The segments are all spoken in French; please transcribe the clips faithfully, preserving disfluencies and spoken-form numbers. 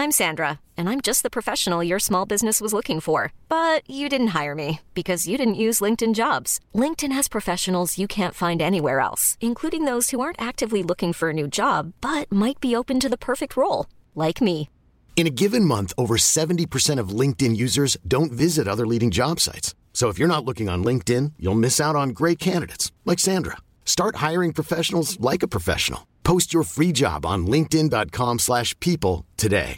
I'm Sandra, and I'm just the professional your small business was looking for. But you didn't hire me because you didn't use LinkedIn Jobs. LinkedIn has professionals you can't find anywhere else, including those who aren't actively looking for a new job, but might be open to the perfect role, like me. In a given month, over seventy percent of LinkedIn users don't visit other leading job sites. So if you're not looking on LinkedIn, you'll miss out on great candidates like Sandra. Start hiring professionals like a professional. Post your free job on linkedin.com slash people today.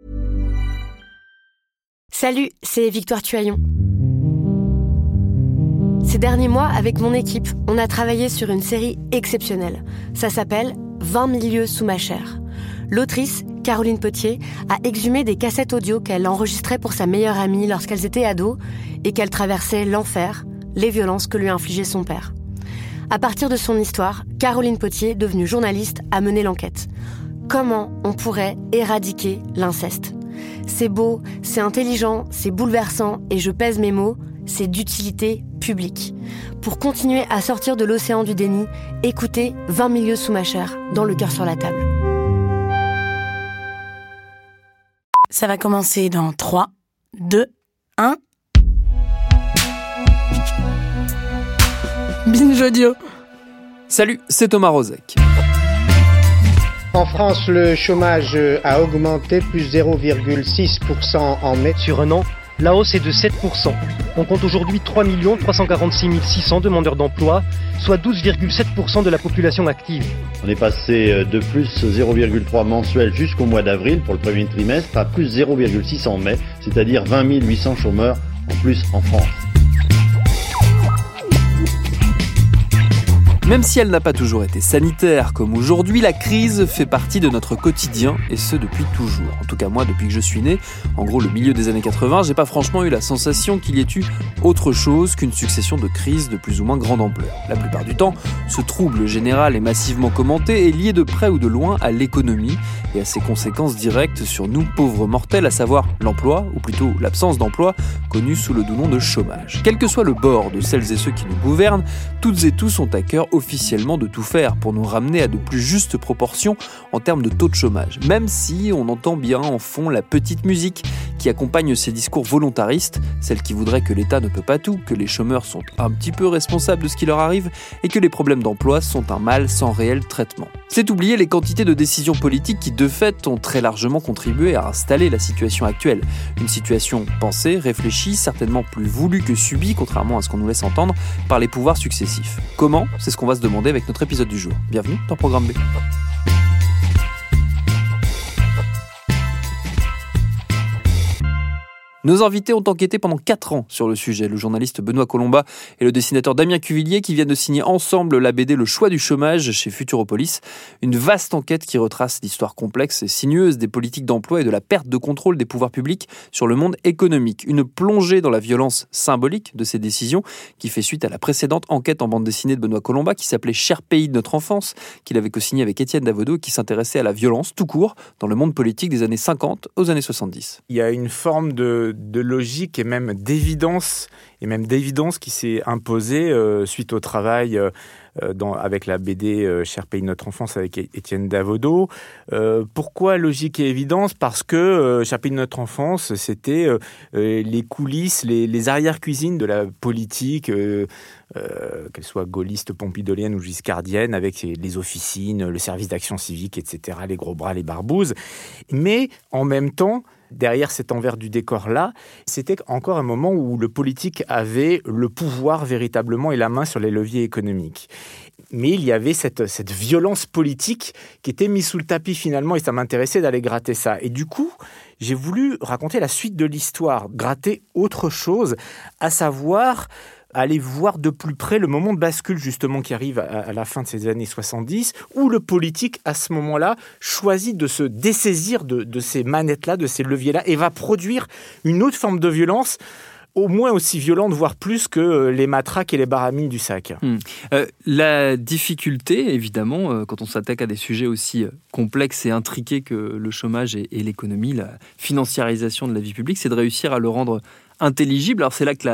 Salut, c'est Victoire Tuaillon. Ces derniers mois, avec mon équipe, on a travaillé sur une série exceptionnelle. Ça s'appelle « vingt mille lieues sous ma chair ». L'autrice, Caroline Potier, a exhumé des cassettes audio qu'elle enregistrait pour sa meilleure amie lorsqu'elles étaient ados et qu'elle traversait l'enfer, les violences que lui infligeait son père. À partir de son histoire, Caroline Potier, devenue journaliste, a mené l'enquête. Comment on pourrait éradiquer l'inceste ? C'est beau, c'est intelligent, c'est bouleversant et je pèse mes mots, c'est d'utilité publique. Pour continuer à sortir de l'océan du déni, écoutez vingt mille lieues sous ma chair, dans Le cœur sur la table. Ça va commencer dans trois, deux, un... Binge audio. Salut, c'est Thomas Rozek. En France, le chômage a augmenté, plus zéro virgule six pour cent en mai. Sur un an, la hausse est de sept pour cent. On compte aujourd'hui trois millions trois cent quarante-six mille six cents demandeurs d'emploi, soit douze virgule sept pour cent de la population active. On est passé de plus zéro virgule trois mensuel jusqu'au mois d'avril pour le premier trimestre à plus zéro virgule six en mai, c'est-à-dire vingt mille huit cents chômeurs en plus en France. Même si elle n'a pas toujours été sanitaire comme aujourd'hui, la crise fait partie de notre quotidien et ce depuis toujours. En tout cas moi, depuis que je suis né, en gros le milieu des années quatre-vingts, j'ai pas franchement eu la sensation qu'il y ait eu autre chose qu'une succession de crises de plus ou moins grande ampleur. La plupart du temps, ce trouble général et massivement commenté est lié de près ou de loin à l'économie et à ses conséquences directes sur nous pauvres mortels, à savoir l'emploi, ou plutôt l'absence d'emploi, connu sous le doux nom de chômage. Quel que soit le bord de celles et ceux qui nous gouvernent, toutes et tous ont à cœur officiellement de tout faire pour nous ramener à de plus justes proportions en termes de taux de chômage, même si on entend bien en fond la petite musique qui accompagne ces discours volontaristes, celle qui voudrait que l'État ne peut pas tout, que les chômeurs sont un petit peu responsables de ce qui leur arrive et que les problèmes d'emploi sont un mal sans réel traitement. C'est oublier les quantités de décisions politiques qui de fait ont très largement contribué à installer la situation actuelle. Une situation pensée, réfléchie, certainement plus voulue que subie, contrairement à ce qu'on nous laisse entendre, par les pouvoirs successifs. Comment ? C'est ce qu'on va se demander avec notre épisode du jour. Bienvenue dans Programme B. Nos invités ont enquêté pendant quatre ans sur le sujet. Le journaliste Benoît Colomba et le dessinateur Damien Cuvillier qui viennent de signer ensemble la B D Le choix du chômage chez Futuropolis. Une vaste enquête qui retrace l'histoire complexe et sinueuse des politiques d'emploi et de la perte de contrôle des pouvoirs publics sur le monde économique. Une plongée dans la violence symbolique de ces décisions qui fait suite à la précédente enquête en bande dessinée de Benoît Colomba qui s'appelait Cher pays de notre enfance, qu'il avait co-signé avec Étienne Davodo et qui s'intéressait à la violence tout court dans le monde politique des années cinquante aux années soixante-dix. Il y a une forme de de logique et même d'évidence et même d'évidence qui s'est imposée euh, suite au travail euh, dans, avec la B D euh, Cher pays de notre enfance avec Étienne Davodo. Euh, pourquoi logique et évidence ? Parce que euh, Cher pays de notre enfance, c'était euh, les coulisses, les, les arrière-cuisines de la politique, euh, euh, qu'elle soit gaulliste, pompidolienne ou giscardienne, avec les officines, le service d'action civique, et cetera, les gros bras, les barbouzes. Mais en même temps, derrière cet envers du décor-là, c'était encore un moment où le politique avait le pouvoir véritablement et la main sur les leviers économiques. Mais il y avait cette, cette violence politique qui était mise sous le tapis finalement et ça m'intéressait d'aller gratter ça. Et du coup, j'ai voulu raconter la suite de l'histoire, gratter autre chose, à savoir aller voir de plus près le moment de bascule justement qui arrive à, à la fin de ces années soixante-dix, où le politique, à ce moment-là, choisit de se dessaisir de, de ces manettes-là, de ces leviers-là, et va produire une autre forme de violence, au moins aussi violente, voire plus que les matraques et les baramines du sac. Mmh. Euh, la difficulté, évidemment, euh, quand on s'attaque à des sujets aussi euh, complexes et intriqués que le chômage et, et l'économie, la financiarisation de la vie publique, c'est de réussir à le rendre intelligible. Alors c'est là que la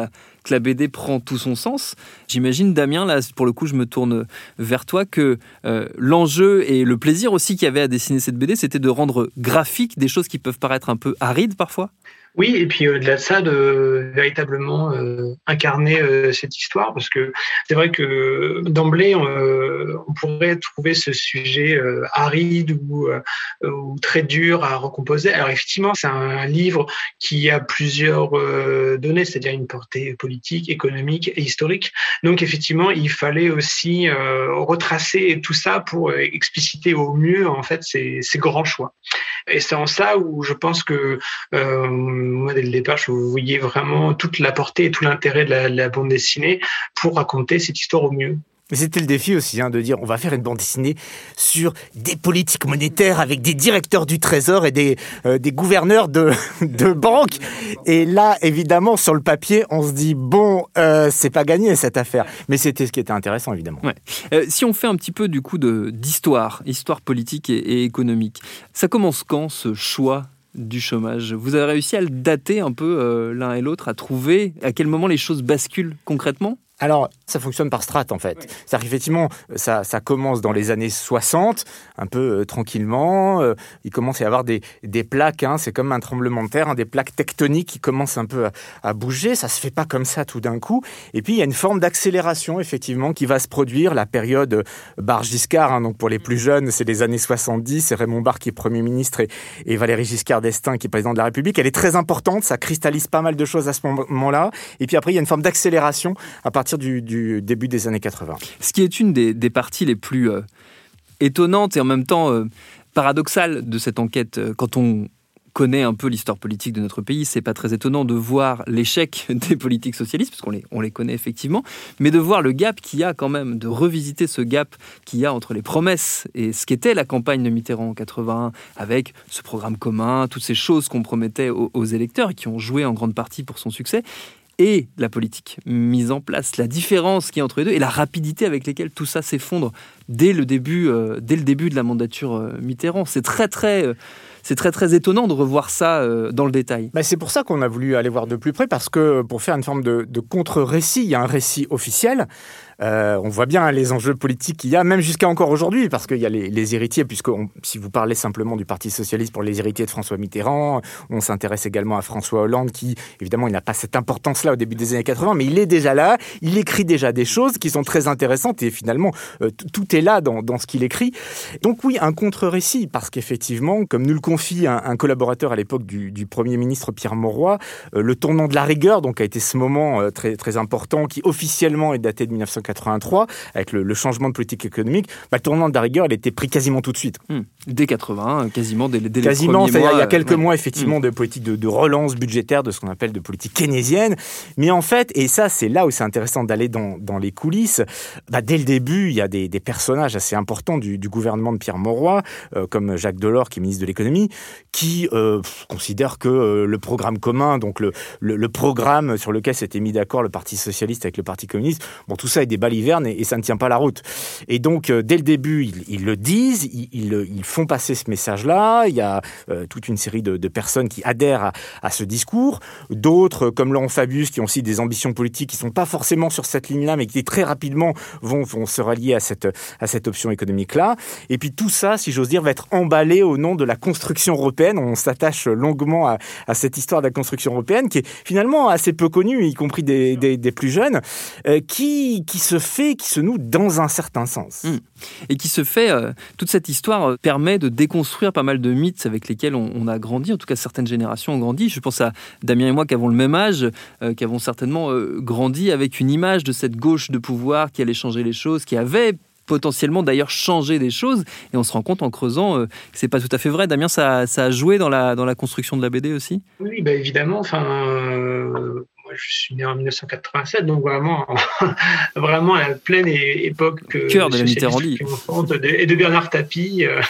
que la B D prend tout son sens. J'imagine, Damien, là, pour le coup, je me tourne vers toi, que euh, l'enjeu et le plaisir aussi qu'il y avait à dessiner cette B D, c'était de rendre graphique des choses qui peuvent paraître un peu arides parfois. Oui, et puis au-delà de ça, de véritablement euh, incarner euh, cette histoire, parce que c'est vrai que d'emblée, euh, on pourrait trouver ce sujet euh, aride ou, euh, ou très dur à recomposer. Alors effectivement, c'est un livre qui a plusieurs euh, données, c'est-à-dire une portée politique, économique et historique. Donc effectivement, il fallait aussi euh, retracer tout ça pour expliciter au mieux en fait ces, ces grands choix. Et c'est en ça où je pense que euh, moi, dès le départ, je voyais vraiment toute la portée et tout l'intérêt de la, de la bande dessinée pour raconter cette histoire au mieux. Mais c'était le défi aussi, hein, de dire on va faire une bande dessinée sur des politiques monétaires avec des directeurs du Trésor et des, euh, des gouverneurs de, de banques. Et là, évidemment, sur le papier, on se dit bon, euh, c'est pas gagné cette affaire. Mais c'était ce qui était intéressant, évidemment. Ouais. Euh, si on fait un petit peu du coup de, d'histoire, histoire politique et, et économique, ça commence quand ce choix du chômage? Vous avez réussi à le dater un peu euh, l'un et l'autre, à trouver à quel moment les choses basculent concrètement? Alors, ça fonctionne par strates, en fait. Ouais. C'est-à-dire qu'effectivement, ça, ça commence dans les années soixante, un peu euh, tranquillement. Euh, il commence à y avoir des, des plaques, hein, c'est comme un tremblement de terre, hein, des plaques tectoniques qui commencent un peu à, à bouger. Ça ne se fait pas comme ça tout d'un coup. Et puis, il y a une forme d'accélération, effectivement, qui va se produire. La période Barre-Giscard, hein, donc pour les plus jeunes, c'est les années soixante-dix. C'est Raymond Barre qui est Premier ministre et, et Valéry Giscard d'Estaing qui est président de la République. Elle est très importante, ça cristallise pas mal de choses à ce moment-là. Et puis après, il y a une forme d'accélération à partir Du, du début des années quatre-vingts. Ce qui est une des, des parties les plus euh, étonnantes et en même temps euh, paradoxales de cette enquête. Quand on connaît un peu l'histoire politique de notre pays, c'est pas très étonnant de voir l'échec des politiques socialistes, parce qu'on les, on les connaît effectivement, mais de voir le gap qu'il y a quand même, de revisiter ce gap qu'il y a entre les promesses et ce qu'était la campagne de Mitterrand en quatre-vingt-un, avec ce programme commun, toutes ces choses qu'on promettait aux, aux électeurs et qui ont joué en grande partie pour son succès, et la politique mise en place, la différence qu'il y a entre les deux et la rapidité avec laquelle tout ça s'effondre dès le début, euh, dès le début de la mandature euh, Mitterrand. C'est très, très, euh, c'est très, très étonnant de revoir ça euh, dans le détail. Bah, c'est pour ça qu'on a voulu aller voir de plus près, parce que pour faire une forme de, de contre-récit, il y a un récit officiel. Euh, on voit bien les enjeux politiques qu'il y a, même jusqu'à encore aujourd'hui, parce qu'il y a les, les héritiers, puisque on, si vous parlez simplement du Parti socialiste pour les héritiers de François Mitterrand, on s'intéresse également à François Hollande, qui, évidemment, il n'a pas cette importance-là au début des années quatre-vingts, mais il est déjà là, il écrit déjà des choses qui sont très intéressantes, et finalement, euh, tout est là dans, dans ce qu'il écrit. Donc oui, un contre-récit, parce qu'effectivement, comme nous le confie un, un collaborateur à l'époque du, du Premier ministre Pierre Mauroy, euh, le tournant de la rigueur, donc, a été ce moment euh, très, très important, qui officiellement est daté de mille neuf cent quatre-vingt-trois, avec le, le changement de politique économique. Bah, le tournant de la rigueur, il était pris quasiment tout de suite. Mmh. Dès quatre-vingt, quasiment dès, dès quasiment, les premiers mois. Il y a quelques ouais. mois, effectivement, mmh. de politique de, de relance budgétaire, de ce qu'on appelle de politique keynésienne. Mais en fait, et ça, c'est là où c'est intéressant d'aller dans, dans les coulisses, bah, dès le début, il y a des, des personnages assez importants du, du gouvernement de Pierre Mauroy, euh, comme Jacques Delors, qui est ministre de l'économie, qui euh, considère que euh, le programme commun, donc le, le, le programme sur lequel s'était mis d'accord le Parti socialiste avec le Parti communiste, bon, tout ça est des balivernes et, et ça ne tient pas la route. Et donc, euh, dès le début, ils, ils le disent, ils, ils, ils font passer ce message-là. Il y a euh, toute une série de, de personnes qui adhèrent à, à ce discours. D'autres, comme Laurent Fabius, qui ont aussi des ambitions politiques qui ne sont pas forcément sur cette ligne-là, mais qui très rapidement vont, vont se rallier à cette, à cette option économique-là. Et puis tout ça, si j'ose dire, va être emballé au nom de la construction européenne. On s'attache longuement à, à cette histoire de la construction européenne, qui est finalement assez peu connue, y compris des, des, des plus jeunes, euh, qui, qui se fait, qui se noue dans un certain sens. Mmh. Et qui se fait, euh, toute cette histoire euh, permet de déconstruire pas mal de mythes avec lesquels on, on a grandi, en tout cas certaines générations ont grandi. Je pense à Damien et moi qui avons le même âge, euh, qui avons certainement euh, grandi avec une image de cette gauche de pouvoir qui allait changer les choses, qui avait potentiellement d'ailleurs changé des choses, et on se rend compte en creusant euh, que c'est pas tout à fait vrai. Damien, ça, ça a joué dans la, dans la construction de la B D aussi ? Oui, bah évidemment, enfin... Euh... Je suis né en mille neuf cent quatre-vingt-sept, donc vraiment, vraiment à la pleine époque euh, cœur de la Mitterrandie et de Bernard Tapie euh,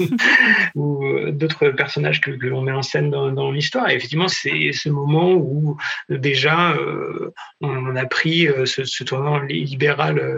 ou d'autres personnages que, que l'on met en scène dans, dans l'histoire. Et effectivement, c'est ce moment où déjà euh, on a pris ce, ce tournant libéral euh,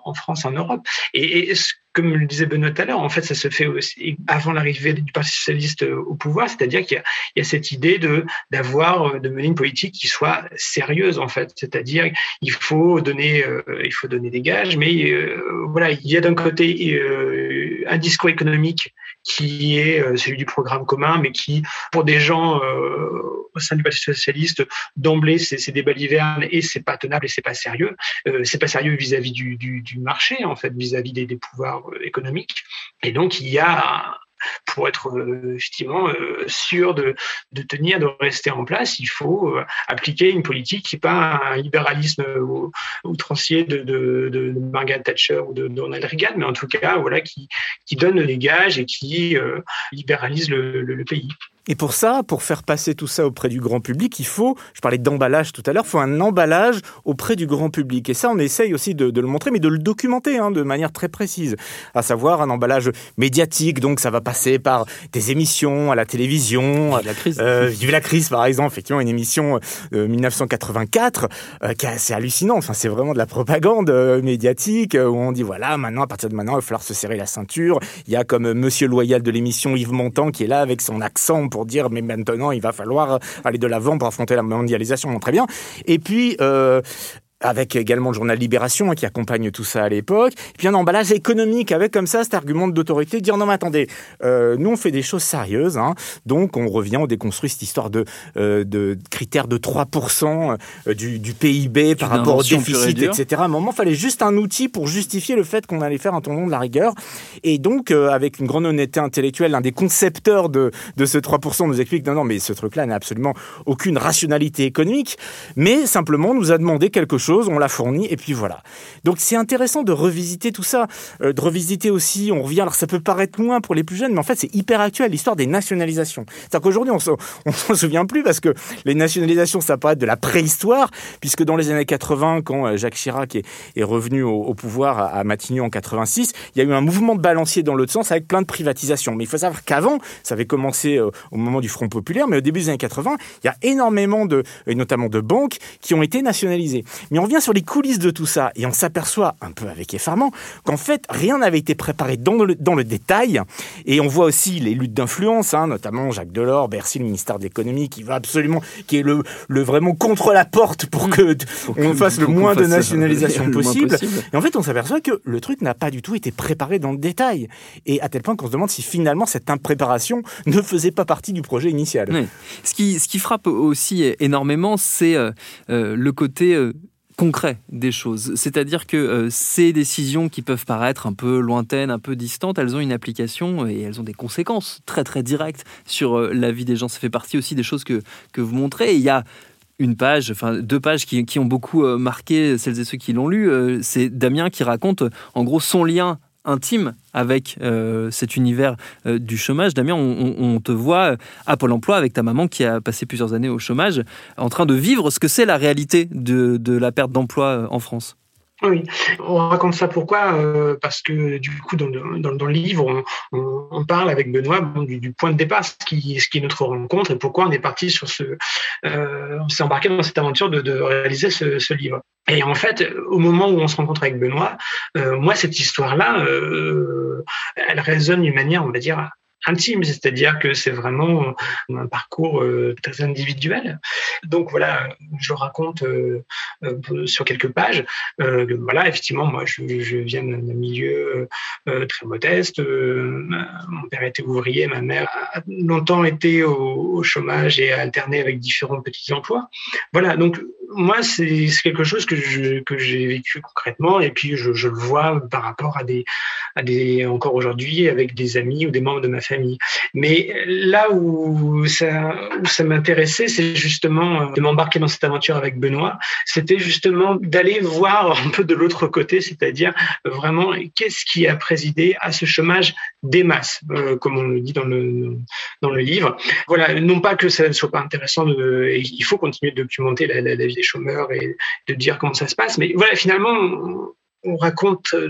en France, en Europe. Et, et comme le disait Benoît tout à l'heure, en fait, ça se fait aussi avant l'arrivée du Parti socialiste au pouvoir, c'est-à-dire qu'il y a, il y a cette idée de d'avoir, de mener une politique qui soit sérieuse, en fait. C'est-à-dire, il faut donner, euh, il faut donner des gages, mais euh, voilà, il y a d'un côté euh, un discours économique qui est euh, celui du programme commun, mais qui, pour des gens euh, au sein du Parti socialiste, d'emblée, c'est, c'est des balivernes et c'est pas tenable et c'est pas sérieux. Euh, c'est pas sérieux vis-à-vis du, du, du marché, en fait, vis-à-vis des, des pouvoirs économique. Et donc, il y a, pour être euh, effectivement euh, sûr de, de tenir, de rester en place, il faut euh, appliquer une politique qui n'est pas un libéralisme euh, outrancier de, de, de Margaret Thatcher ou de Donald Reagan, mais en tout cas, voilà, qui, qui donne des gages et qui euh, libéralise le, le, le pays. Et pour ça, pour faire passer tout ça auprès du grand public, il faut, je parlais d'emballage tout à l'heure, il faut un emballage auprès du grand public. Et ça, on essaye aussi de, de le montrer, mais de le documenter hein, de manière très précise. À savoir un emballage médiatique, donc ça va passer par des émissions à la télévision. Vive la crise. Euh, Vive la crise, par exemple, effectivement, une émission de dix-neuf cent quatre-vingt-quatre euh, qui est assez hallucinant. Enfin, c'est vraiment de la propagande euh, médiatique euh, où on dit, voilà, maintenant, à partir de maintenant, il va falloir se serrer la ceinture. Il y a comme euh, Monsieur Loyal de l'émission, Yves Montand, qui est là avec son accent pour dire mais maintenant il va falloir aller de l'avant pour affronter la mondialisation, très bien. Et puis euh, avec également le journal Libération hein, qui accompagne tout ça à l'époque, et puis un emballage économique avec comme ça cet argument d'autorité, de dire non mais attendez, euh, nous on fait des choses sérieuses, hein, donc on revient, on déconstruit cette histoire de, euh, de critères de trois pour cent du, du P I B par rapport au déficit, et cetera. À un moment, il fallait juste un outil pour justifier le fait qu'on allait faire un tournant de la rigueur, et donc euh, avec une grande honnêteté intellectuelle, l'un des concepteurs de, de ce trois pour cent nous explique non non mais ce truc-là n'a absolument aucune rationalité économique, mais simplement nous a demandé quelque chose, on l'a fourni et puis voilà. Donc c'est intéressant de revisiter tout ça, euh, de revisiter aussi, on revient, alors ça peut paraître loin pour les plus jeunes, mais en fait c'est hyper actuel, l'histoire des nationalisations. C'est-à-dire qu'aujourd'hui on s'en, on s'en souvient plus parce que les nationalisations ça paraît de la préhistoire, puisque dans les années quatre-vingts, quand Jacques Chirac est, est revenu au, au pouvoir à, à Matignon en quatre-vingt-six, il y a eu un mouvement de balancier dans l'autre sens avec plein de privatisations. Mais il faut savoir qu'avant, ça avait commencé euh, au moment du Front populaire, mais au début des années quatre-vingts, il y a énormément de, et notamment de banques qui ont été nationalisées. Mais on revient sur les coulisses de tout ça et on s'aperçoit, un peu avec effarement, qu'en fait, rien n'avait été préparé dans le, dans le détail. Et on voit aussi les luttes d'influence, hein, notamment Jacques Delors, Bercy, le ministère de l'économie, qui va absolument, qui est le, le vraiment contre la porte pour que pour on fasse le moins de nationalisation le possible. possible. Et en fait, on s'aperçoit que le truc n'a pas du tout été préparé dans le détail. Et à tel point qu'on se demande si finalement cette impréparation ne faisait pas partie du projet initial. Oui. Ce qui, ce qui frappe aussi énormément, c'est euh, le côté euh, concret des choses. C'est-à-dire que euh, ces décisions qui peuvent paraître un peu lointaines, un peu distantes, elles ont une application et elles ont des conséquences très très directes sur euh, la vie des gens. Ça fait partie aussi des choses que, que vous montrez. Et il y a une page, enfin deux pages qui, qui ont beaucoup euh, marqué celles et ceux qui l'ont lu. Euh, c'est Damien qui raconte en gros son lien intime avec euh, cet univers euh, du chômage. Damien, on, on, on te voit à Pôle emploi avec ta maman qui a passé plusieurs années au chômage, en train de vivre ce que c'est la réalité de, de la perte d'emploi en France. Oui, on raconte ça pourquoi euh, parce que du coup dans le, dans, dans le livre on, on, on parle avec Benoît bon, du, du point de départ, ce qui, ce qui est notre rencontre et pourquoi on est parti sur ce, euh, on s'est embarqué dans cette aventure de, de réaliser ce, ce livre. Et en fait, au moment où on se rencontre avec Benoît, euh, moi cette histoire-là, euh, elle résonne d'une manière, on va dire, intime, c'est-à-dire que c'est vraiment un parcours euh, très individuel. Donc voilà, je raconte euh, euh, sur quelques pages. Euh, que, voilà, effectivement, moi, je, je viens d'un milieu euh, très modeste. Euh, mon père était ouvrier, ma mère a longtemps été au, au chômage et a alterné avec différents petits emplois. Voilà, donc moi, c'est, c'est quelque chose que je que j'ai vécu concrètement, et puis je, je le vois par rapport à des à des encore aujourd'hui avec des amis ou des membres de ma famille. Mais là où ça où ça m'intéressait, c'est justement de m'embarquer dans cette aventure avec Benoît. C'était justement d'aller voir un peu de l'autre côté, c'est-à-dire vraiment qu'est-ce qui a présidé à ce chômage des masses, euh, comme on le dit dans le dans le livre. Voilà, non pas que ça ne soit pas intéressant, de, il faut continuer de documenter la, la, la vie des chômeurs et de dire comment ça se passe, mais voilà, finalement, on, on raconte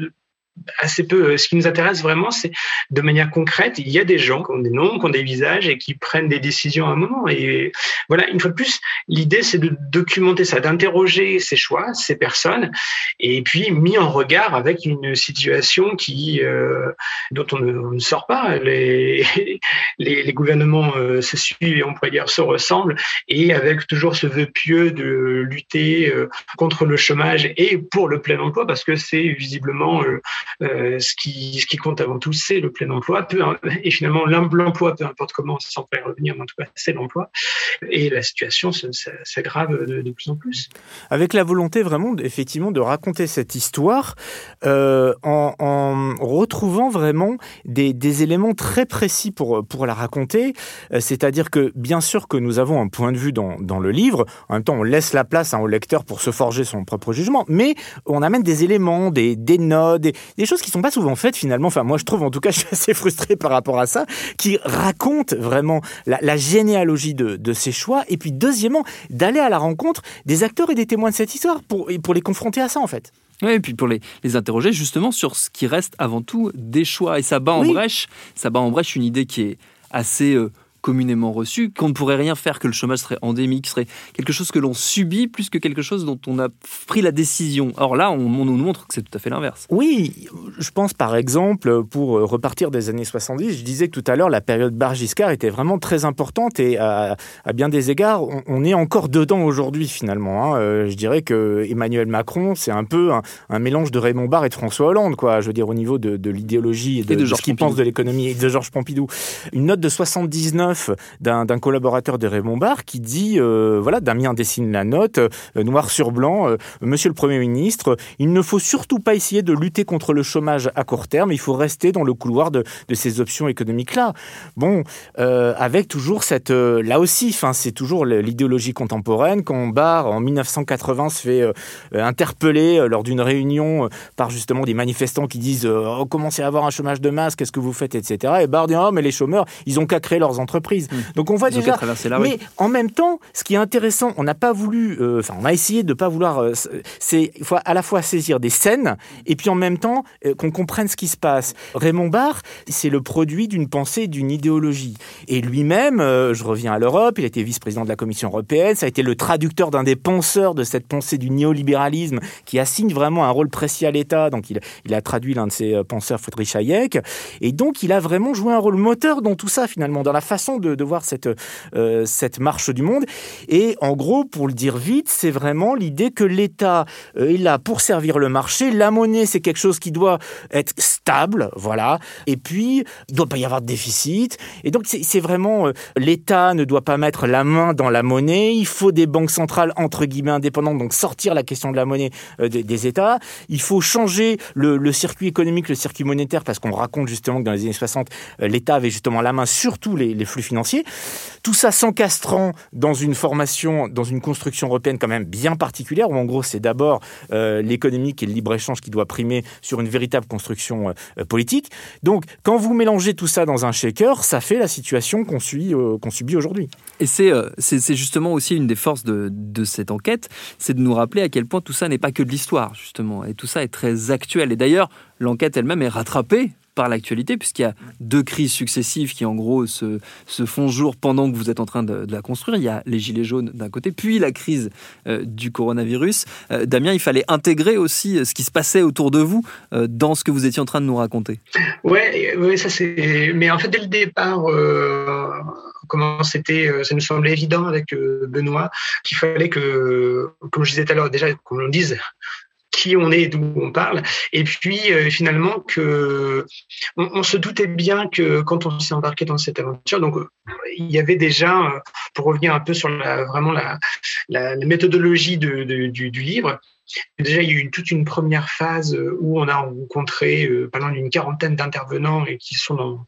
assez peu. Ce qui nous intéresse vraiment, c'est de manière concrète, il y a des gens qui ont des noms, qui ont des visages et qui prennent des décisions à un moment. Et voilà, une fois de plus, l'idée, c'est de documenter ça, d'interroger ces choix, ces personnes, et puis mis en regard avec une situation qui, euh, dont on ne, on ne sort pas. Les, les, les gouvernements euh, se suivent et on pourrait dire se ressemblent, et avec toujours ce vœu pieux de lutter euh, contre le chômage et pour le plein emploi, parce que c'est visiblement euh, Euh, ce qui ce qui compte avant tout, c'est le plein emploi. Peu, et finalement, l'emploi, peu importe comment, sans pas y revenir, mais en tout cas, c'est l'emploi. Et la situation s'aggrave de, de plus en plus. Avec la volonté vraiment, effectivement, de raconter cette histoire euh, en, en retrouvant vraiment des, des éléments très précis pour pour la raconter. Euh, c'est-à-dire que, bien sûr, que nous avons un point de vue dans dans le livre. En même temps, on laisse la place hein, au lecteur pour se forger son propre jugement. Mais on amène des éléments, des des notes, des des choses qui sont pas souvent faites finalement, enfin moi je trouve en tout cas, je suis assez frustré par rapport à ça, qui racontent vraiment la, la généalogie de, de ces choix, et puis deuxièmement, d'aller à la rencontre des acteurs et des témoins de cette histoire pour, pour les confronter à ça en fait. Oui, et puis pour les, les interroger justement sur ce qui reste avant tout des choix, et ça bat en oui. brèche, ça bat en brèche une idée qui est assez... Euh, communément reçu, qu'on ne pourrait rien faire, que le chômage serait endémique, serait quelque chose que l'on subit plus que quelque chose dont on a pris la décision. Or là, on, on nous montre que c'est tout à fait l'inverse. Oui, je pense par exemple, pour repartir des années soixante-dix, je disais que tout à l'heure, la période Barre-Giscard était vraiment très importante et à, à bien des égards, on, on est encore dedans aujourd'hui finalement. Hein. Euh, je dirais que Emmanuel Macron, c'est un peu un, un mélange de Raymond Barre et de François Hollande, quoi. Je veux dire au niveau de, de l'idéologie et de, et de, de ce qu'il pense de l'économie, et de Georges Pompidou. Une note de soixante-dix-neuf D'un, d'un collaborateur de Raymond Barre qui dit, euh, voilà, Damien dessine la note, euh, noir sur blanc, euh, Monsieur le Premier ministre, il ne faut surtout pas essayer de lutter contre le chômage à court terme, il faut rester dans le couloir de, de ces options économiques-là. Bon, euh, avec toujours cette, euh, là aussi, fin, c'est toujours l'idéologie contemporaine, quand Barre, en dix-neuf cent quatre-vingts, se fait euh, interpeller euh, lors d'une réunion euh, par justement des manifestants qui disent euh, oh, commencez à avoir un chômage de masse, qu'est-ce que vous faites, et cetera. Et Barre dit oh, mais les chômeurs, ils ont qu'à créer leurs entreprises. Donc on voit Ils déjà, mais en même temps, ce qui est intéressant, on n'a pas voulu, euh, enfin on a essayé de pas vouloir, euh, c'est il faut à la fois saisir des scènes et puis en même temps euh, qu'on comprenne ce qui se passe. Raymond Barre, c'est le produit d'une pensée, d'une idéologie. Et lui-même, euh, je reviens à l'Europe, il a été vice-président de la Commission européenne, ça a été le traducteur d'un des penseurs de cette pensée du néolibéralisme qui assigne vraiment un rôle précis à l'État. Donc il, il a traduit l'un de ses penseurs, Friedrich Hayek, et donc il a vraiment joué un rôle moteur dans tout ça finalement, dans la façon De, de voir cette, euh, cette marche du monde. Et en gros, pour le dire vite, c'est vraiment l'idée que l'État euh, est là pour servir le marché. La monnaie, c'est quelque chose qui doit être stable, voilà. Et puis, il ne doit pas y avoir de déficit. Et donc, c'est, c'est vraiment... Euh, l'État ne doit pas mettre la main dans la monnaie. Il faut des banques centrales, entre guillemets, indépendantes, donc sortir la question de la monnaie euh, des, des États. Il faut changer le, le circuit économique, le circuit monétaire, parce qu'on raconte justement que dans les années soixante, euh, l'État avait justement la main sur tous les, les flux financiers. Tout ça s'encastrant dans une formation, dans une construction européenne quand même bien particulière, où en gros c'est d'abord euh, l'économique et le libre-échange qui doit primer sur une véritable construction euh, politique. Donc quand vous mélangez tout ça dans un shaker, ça fait la situation qu'on, suit, euh, qu'on subit aujourd'hui. Et c'est, euh, c'est, c'est justement aussi une des forces de, de cette enquête, c'est de nous rappeler à quel point tout ça n'est pas que de l'histoire, justement. Et tout ça est très actuel. Et d'ailleurs, l'enquête elle-même est rattrapée par l'actualité, puisqu'il y a deux crises successives qui, en gros, se, se font jour pendant que vous êtes en train de, de la construire. Il y a les gilets jaunes d'un côté, puis la crise euh, du coronavirus. Euh, Damien, il fallait intégrer aussi ce qui se passait autour de vous euh, dans ce que vous étiez en train de nous raconter. Ouais, ouais, ça c'est. Mais en fait, dès le départ, euh, comment c'était, ça nous semblait évident avec euh, Benoît qu'il fallait que, comme je disais tout à l'heure, déjà qu'on le dise. Qui on est, d'où on parle, et puis euh, finalement que on, on se doutait bien que quand on s'est embarqué dans cette aventure, donc euh, il y avait déjà, euh, pour revenir un peu sur la, vraiment la, la, la méthodologie de, de, du, du livre. Déjà, il y a eu une, toute une première phase où on a rencontré euh, pas loin d'une quarantaine d'intervenants et qui sont dans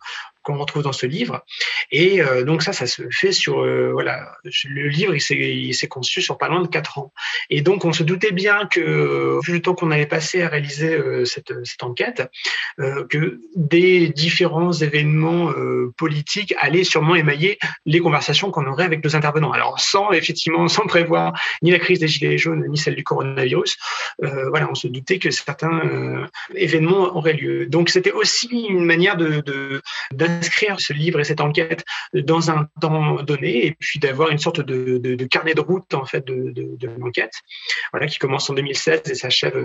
qu'on retrouve dans ce livre. Et euh, donc ça, ça se fait sur euh, voilà, le livre il s'est, il s'est conçu sur pas loin de quatre ans. Et donc on se doutait bien que vu le temps qu'on allait passer à réaliser euh, cette, cette enquête, euh, que des différents événements euh, politiques allaient sûrement émailler les conversations qu'on aurait avec nos intervenants. Alors sans effectivement, sans prévoir ni la crise des gilets jaunes ni celle du coronavirus, euh, voilà, on se doutait que certains euh, événements auraient lieu. Donc c'était aussi une manière de, de d'inscrire ce livre et cette enquête dans un temps donné, et puis d'avoir une sorte de, de, de carnet de route en fait de, de, de l'enquête, voilà, qui commence en deux mille seize et s'achève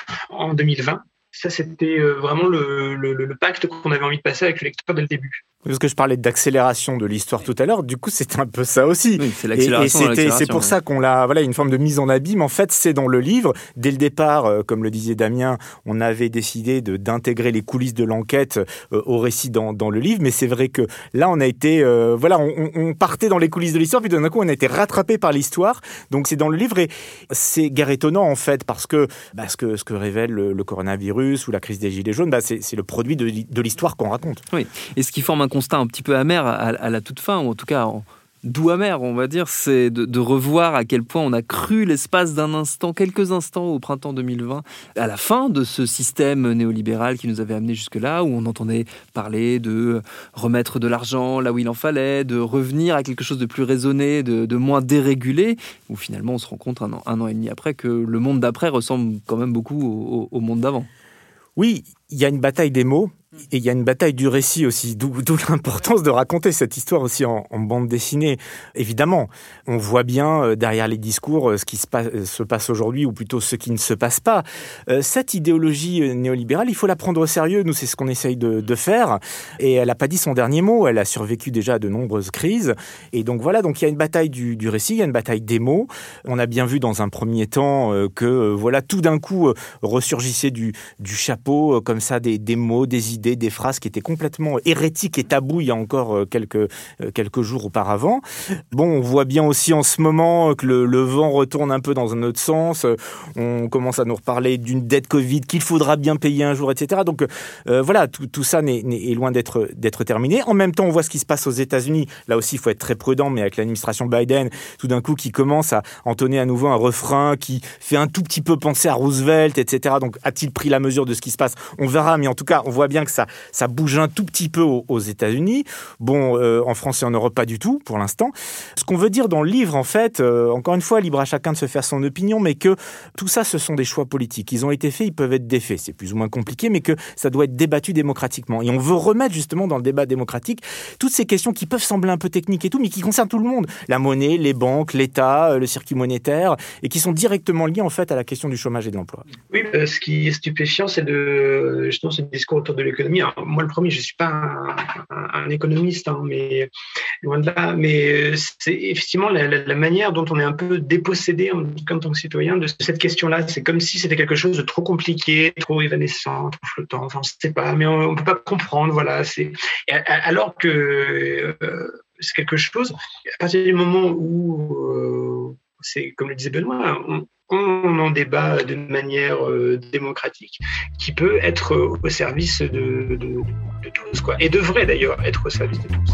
en deux mille vingt. Ça, c'était vraiment le, le, le pacte qu'on avait envie de passer avec le lecteur dès le début. Parce que je parlais d'accélération de l'histoire tout à l'heure, du coup c'était un peu ça aussi. Oui, c'est l'accélération. Et, et c'était, c'est pour ouais. ça qu'on l'a, voilà, une forme de mise en abîme. En fait, c'est dans le livre. Dès le départ, euh, comme le disait Damien, on avait décidé de, d'intégrer les coulisses de l'enquête euh, au récit dans, dans le livre. Mais c'est vrai que là, on a été, euh, voilà, on, on partait dans les coulisses de l'histoire, puis d'un coup, on a été rattrapé par l'histoire. Donc c'est dans le livre et c'est guère étonnant en fait, parce que bah, ce que ce que révèle le, le coronavirus ou la crise des gilets jaunes, bah, c'est, c'est le produit de, de l'histoire qu'on raconte. Oui. Et ce qui forme un constat un petit peu amer à, à la toute fin, ou en tout cas en doux amer, on va dire, c'est de, de revoir à quel point on a cru l'espace d'un instant, quelques instants au printemps deux mille vingt, à la fin de ce système néolibéral qui nous avait amené jusque-là, où on entendait parler de remettre de l'argent là où il en fallait, de revenir à quelque chose de plus raisonné, de, de moins dérégulé, où finalement on se rend compte un an, un an et demi après que le monde d'après ressemble quand même beaucoup au, au monde d'avant. Oui, il y a une bataille des mots. Et il y a une bataille du récit aussi, d'où, d'où l'importance de raconter cette histoire aussi en, en bande dessinée. Évidemment, on voit bien euh, derrière les discours euh, ce qui se passe, euh, se passe aujourd'hui, ou plutôt ce qui ne se passe pas. Euh, cette idéologie euh, néolibérale, il faut la prendre au sérieux. Nous, c'est ce qu'on essaye de, de faire. Et elle n'a pas dit son dernier mot. Elle a survécu déjà à de nombreuses crises. Et donc voilà, donc il y a une bataille du, du récit, il y a une bataille des mots. On a bien vu dans un premier temps euh, que euh, voilà, tout d'un coup euh, ressurgissait du, du chapeau euh, comme ça des, des mots, des idées, des phrases qui étaient complètement hérétiques et tabous il y a encore quelques, quelques jours auparavant. Bon, on voit bien aussi en ce moment que le, le vent retourne un peu dans un autre sens. On commence à nous reparler d'une dette Covid qu'il faudra bien payer un jour, et cetera. Donc euh, voilà, tout, tout ça n'est, n'est, est loin d'être, d'être terminé. En même temps, on voit ce qui se passe aux États-Unis. Là aussi, il faut être très prudent, mais avec l'administration Biden, tout d'un coup, qui commence à entonner à nouveau un refrain qui fait un tout petit peu penser à Roosevelt, et cetera. Donc a-t-il pris la mesure de ce qui se passe ? On verra, mais en tout cas, on voit bien que ça Ça bouge un tout petit peu aux, aux États-Unis. Bon, euh, en France et en Europe, pas du tout, pour l'instant. Ce qu'on veut dire dans le livre, en fait, euh, encore une fois, libre à chacun de se faire son opinion, mais que tout ça, ce sont des choix politiques. Ils ont été faits, ils peuvent être défaits. C'est plus ou moins compliqué, mais que ça doit être débattu démocratiquement. Et on veut remettre justement dans le débat démocratique toutes ces questions qui peuvent sembler un peu techniques et tout, mais qui concernent tout le monde. La monnaie, les banques, l'État, le circuit monétaire, et qui sont directement liées, en fait, à la question du chômage et de l'emploi. Oui, euh, ce qui est stupéfiant, c'est de, justement, ce discours autour de l'économie. Alors, moi, le premier, je ne suis pas un, un, un économiste, hein, mais loin de là. Mais c'est effectivement la, la, la manière dont on est un peu dépossédé en, en tant que citoyen de cette question-là. C'est comme si c'était quelque chose de trop compliqué, trop évanescent, trop flottant. Enfin, on ne sait pas, mais on ne peut pas comprendre. Voilà. C'est, alors que euh, c'est quelque chose, à partir du moment où, euh, c'est comme le disait Benoît, on, on en débat de manière euh, démocratique, qui peut être euh, au service de, de, de tous, quoi. Et devrait d'ailleurs être au service de tous.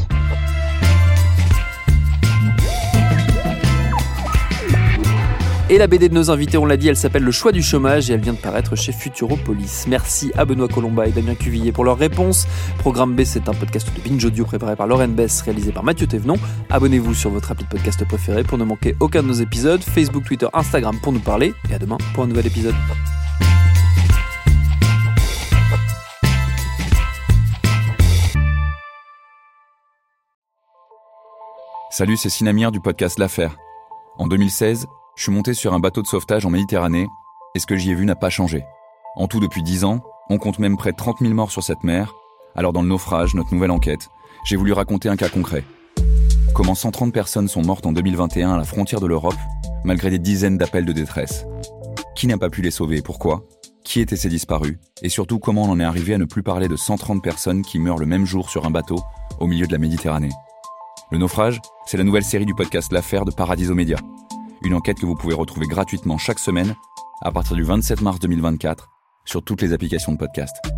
Et la B D de nos invités, on l'a dit, elle s'appelle Le choix du chômage et elle vient de paraître chez Futuropolis. Merci à Benoît Colomba et Damien Cuvillier pour leurs réponses. Programme B, c'est un podcast de Binge Audio préparé par Lauren Bess, réalisé par Mathieu Thévenon. Abonnez-vous sur votre appli de podcast préféré pour ne manquer aucun de nos épisodes. Facebook, Twitter, Instagram pour nous parler. Et à demain pour un nouvel épisode. Salut, c'est Sinamir du podcast L'Affaire. En deux mille seize, je suis monté sur un bateau de sauvetage en Méditerranée et ce que j'y ai vu n'a pas changé. En tout, depuis dix ans, on compte même près de trente mille morts sur cette mer. Alors dans le naufrage, notre nouvelle enquête, j'ai voulu raconter un cas concret. Comment cent trente personnes sont mortes en deux mille vingt et un à la frontière de l'Europe, malgré des dizaines d'appels de détresse. Qui n'a pas pu les sauver et pourquoi ? Qui étaient ces disparus ? Et surtout, comment on en est arrivé à ne plus parler de cent trente personnes qui meurent le même jour sur un bateau au milieu de la Méditerranée ? Le naufrage, c'est la nouvelle série du podcast L'Affaire de Paradiso Média. Une enquête que vous pouvez retrouver gratuitement chaque semaine à partir du vingt-sept mars deux mille vingt-quatre sur toutes les applications de podcast.